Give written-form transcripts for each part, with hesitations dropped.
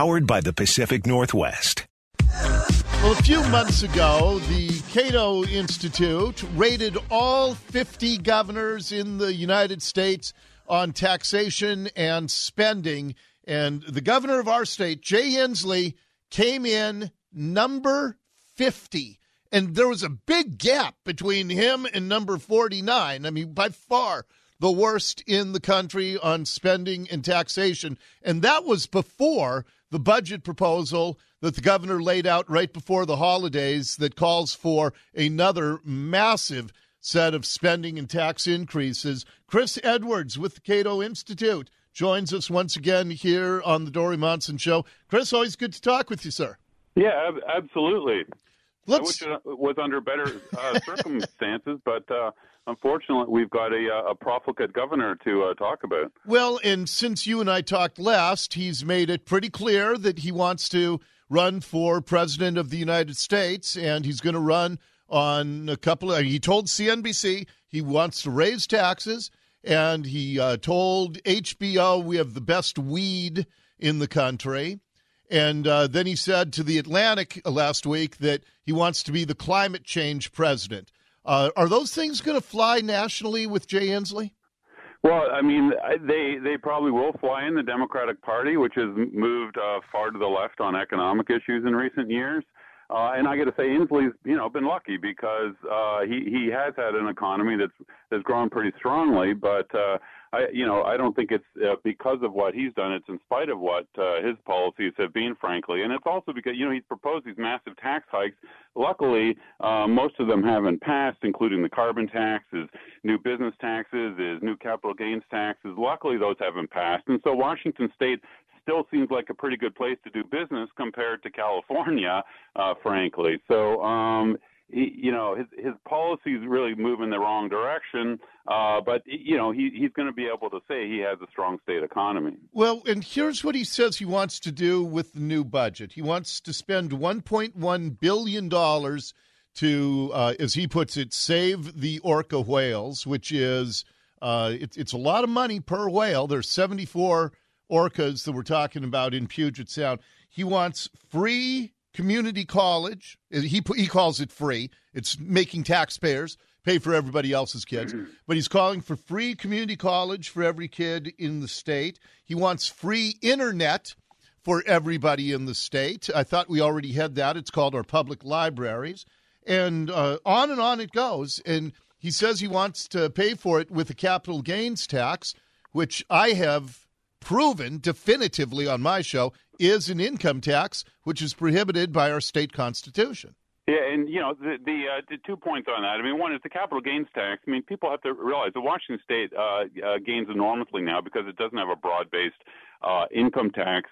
powered by the Pacific Northwest. Well, a few months ago, the Cato Institute rated all 50 governors in the United States on taxation and spending. And the governor of our state, Jay Inslee, came in number 50. And there was a big gap between him and number 49. I mean, by far the worst in the country on spending and taxation. And that was before the budget proposal that the governor laid out right before the holidays that calls for another massive set of spending and tax increases. Chris Edwards with the Cato Institute joins us once again here on the Dori Monson Show. Chris, always good to talk with you, sir. Yeah, absolutely. I wish it was under better circumstances, but unfortunately, we've got a profligate governor to talk about. Well, and since you and I talked last, he's made it pretty clear that he wants to run for president of the United States, and he's going to run on a couple of – he told CNBC he wants to raise taxes, and he told HBO we have the best weed in the country. And then he said to The Atlantic last week that he wants to be the climate change president. Are those things going to fly nationally with Jay Inslee? Well, I mean, they probably will fly in the Democratic Party, which has moved far to the left on economic issues in recent years. And I got to say, Inslee's been lucky because he has had an economy that's grown pretty strongly. But I don't think it's because of what he's done. It's in spite of what his policies have been, frankly. And it's also because he's proposed these massive tax hikes. Luckily, most of them haven't passed, including the carbon tax, his new business taxes, his new capital gains taxes. Luckily, those haven't passed. And so Washington State still seems like a pretty good place to do business compared to California, frankly. So, his policies really move in the wrong direction, but, he's going to be able to say he has a strong state economy. Well, and here's what he says he wants to do with the new budget. He wants to spend $1.1 billion to, as he puts it, save the orca whales, which is, it's a lot of money per whale. There's 74 orcas that we're talking about in Puget Sound. He wants free community college. He calls it free. It's making taxpayers pay for everybody else's kids. But he's calling for free community college for every kid in the state. He wants free internet for everybody in the state. I thought we already had that. It's called our public libraries. And on it goes. And he says he wants to pay for it with a capital gains tax, which I have proven definitively on my show is an income tax, which is prohibited by our state constitution. Yeah, and, the 2 points on that. I mean, one is the capital gains tax. I mean, people have to realize that Washington State gains enormously now because it doesn't have a broad-based income tax.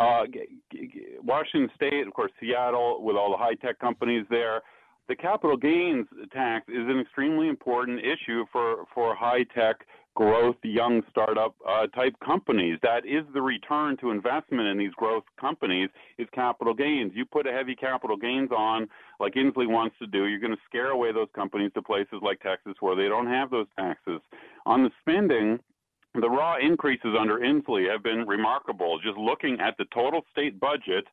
Washington State, of course, Seattle, with all the high-tech companies there, the capital gains tax is an extremely important issue for high-tech growth, young startup type companies. That is the return to investment in these growth companies is capital gains. You put a heavy capital gains on, like Inslee wants to do, you're going to scare away those companies to places like Texas where they don't have those taxes. On the spending, the raw increases under Inslee have been remarkable. Just looking at the total state budget,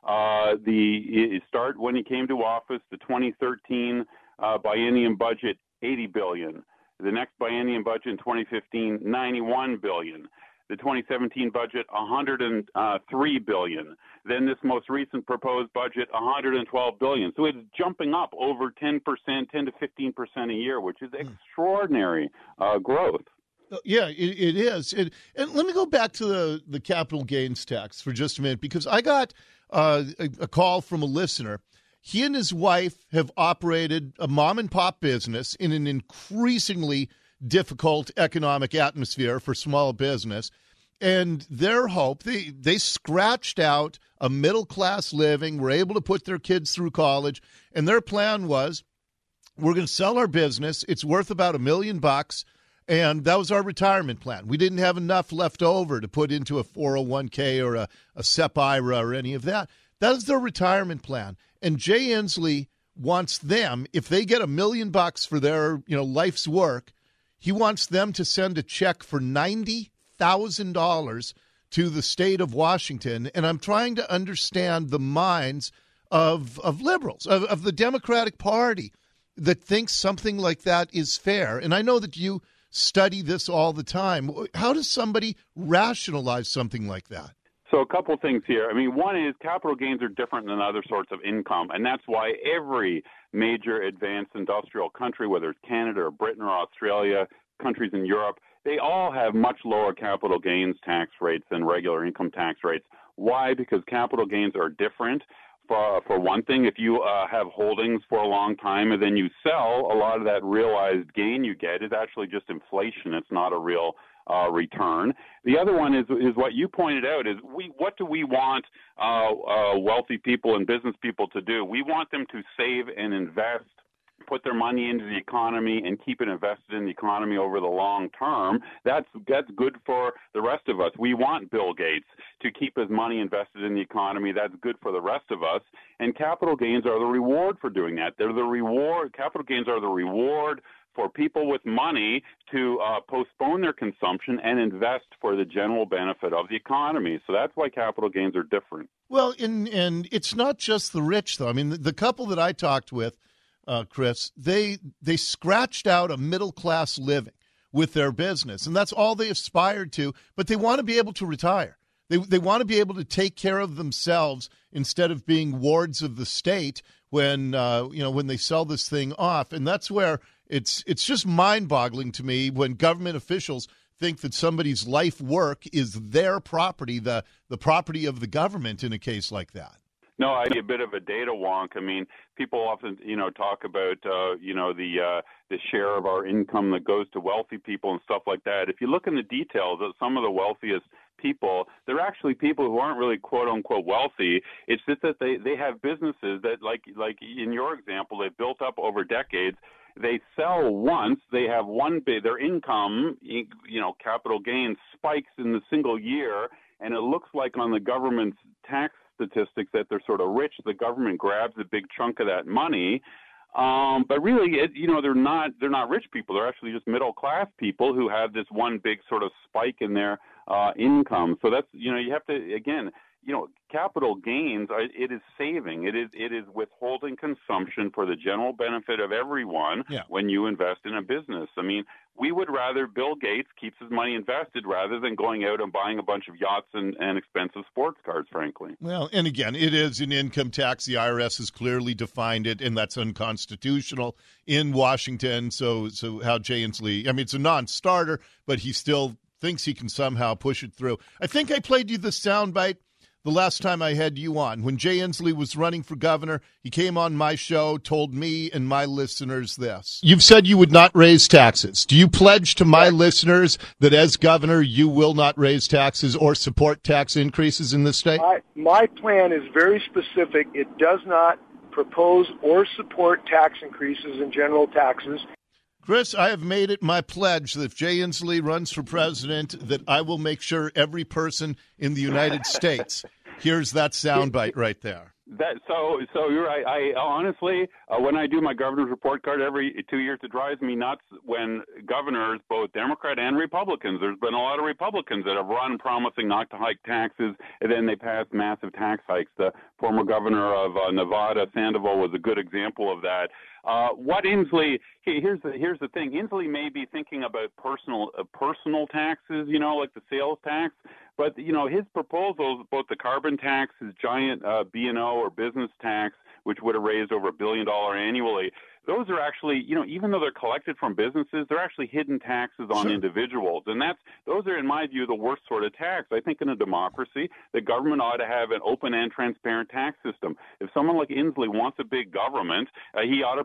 start when he came to office, the 2013 biennium budget, $80 billion. The next biennium budget in 2015, $91 billion. The 2017 budget, $103 billion. Then this most recent proposed budget, $112 billion. So it's jumping up over 10%, 10 to 15% a year, which is extraordinary growth. Yeah, it is. And let me go back to the capital gains tax for just a minute, because I got a call from a listener. He and his wife have operated a mom-and-pop business in an increasingly difficult economic atmosphere for small business. And their hope, they scratched out a middle-class living, were able to put their kids through college, and their plan was, we're going to sell our business. It's worth about $1 million, and that was our retirement plan. We didn't have enough left over to put into a 401k or a SEP IRA or any of that. That is their retirement plan. And Jay Inslee wants them, if they get $1 million for their life's work, he wants them to send a check for $90,000 to the state of Washington, and I'm trying to understand the minds of liberals, of the Democratic Party that thinks something like that is fair. And I know that you study this all the time. How does somebody rationalize something like that? So a couple things here. I mean, one is capital gains are different than other sorts of income, and that's why every major advanced industrial country, whether it's Canada or Britain or Australia, countries in Europe, they all have much lower capital gains tax rates than regular income tax rates. Why? Because capital gains are different. For one thing, if you have holdings for a long time and then you sell, a lot of that realized gain you get is actually just inflation. It's not a real return. The other one is what you pointed out is what do we want wealthy people and business people to do? We want them to save and invest, put their money into the economy and keep it invested in the economy over the long term. That's good for the rest of us. We want Bill Gates to keep his money invested in the economy. That's good for the rest of us. And capital gains are the reward for doing that. They're the reward. Capital gains are the reward for people with money to postpone their consumption and invest for the general benefit of the economy. So that's why capital gains are different. Well, and it's not just the rich, though. I mean, the couple that I talked with, Chris, they scratched out a middle-class living with their business, and that's all they aspired to, but they want to be able to retire. They want to be able to take care of themselves instead of being wards of the state when they sell this thing off. And that's where it's just mind-boggling to me when government officials think that somebody's life work is their property, the property of the government in a case like that. No, I'd be a bit of a data wonk. I mean, people often, talk about, the share of our income that goes to wealthy people and stuff like that. If you look in the details of some of the wealthiest people, they're actually people who aren't really quote unquote wealthy. It's just that they have businesses that, like in your example, they've built up over decades. They sell once, they have their income, capital gains spikes in the single year, and it looks like on the government's tax statistics that they're sort of rich. The government grabs a big chunk of that money, but really, they're not rich people. They're actually just middle class people who have this one big sort of spike in their income. So that's you have to again. Capital gains, it is saving. It is withholding consumption for the general benefit of everyone when you invest in a business. I mean, we would rather Bill Gates keeps his money invested rather than going out and buying a bunch of yachts and expensive sports cars, frankly. Well, and again, it is an income tax. The IRS has clearly defined it, and that's unconstitutional in Washington. So how Jay Inslee, I mean, it's a non-starter, but he still thinks he can somehow push it through. I think I played you the soundbite the last time I had you on. When Jay Inslee was running for governor, he came on my show, told me and my listeners this. You've said you would not raise taxes. Do you pledge to my listeners that as governor you will not raise taxes or support tax increases in the state? My plan is very specific. It does not propose or support tax increases in general taxes. Chris, I have made it my pledge that if Jay Inslee runs for president, that I will make sure every person in the United States hears that soundbite right there. So you're right. I honestly, when I do my governor's report card every 2 years, it drives me nuts when governors, both Democrat and Republicans, there's been a lot of Republicans that have run promising not to hike taxes, and then they passed massive tax hikes. The former governor of Nevada, Sandoval, was a good example of that. What Inslee? Here's the thing. Inslee may be thinking about personal taxes, like the sales tax, but his proposals, both the carbon tax, his giant B&O or business tax, which would have raised over $1 billion annually. Those are actually, even though they're collected from businesses, they're actually hidden taxes on individuals. And those are, in my view, the worst sort of tax. I think in a democracy, the government ought to have an open and transparent tax system. If someone like Inslee wants a big government, he ought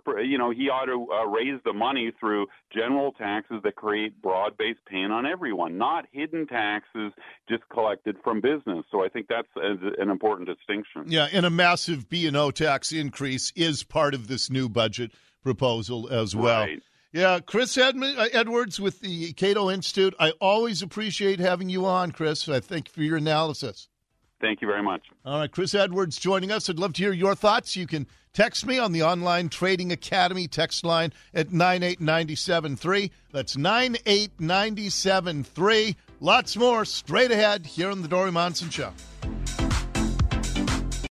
to raise the money through general taxes that create broad-based pain on everyone, not hidden taxes just collected from business. So I think that's an important distinction. Yeah, and a massive B&O tax increase is part of this new budget proposal as well. Right. Yeah, Chris Edwards with the Cato Institute. I always appreciate having you on, Chris. I thank you for your analysis. Thank you very much. All right, Chris Edwards joining us. I'd love to hear your thoughts. You can text me on the Online Trading Academy text line at 98973. That's 98973. Lots more straight ahead here on the Dori Monson Show.